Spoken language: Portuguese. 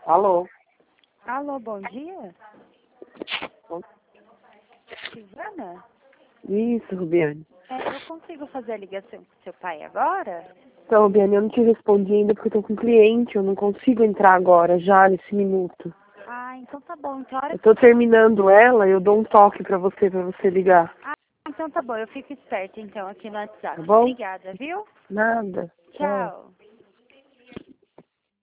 Alô? Alô, bom dia? Silvana? Isso, Rubiane. Eu consigo fazer a ligação com seu pai agora? Então, Rubiane, eu não te respondi ainda porque eu tô com um cliente, eu não consigo entrar agora, já, nesse minuto. Ah, então tá bom. Então, a hora Eu tô terminando ela, eu dou um toque pra você ligar. Ah, então tá bom. Eu fico esperta, então, aqui no Tá WhatsApp. bom? Obrigada, viu? Nada. Tchau. Tchau.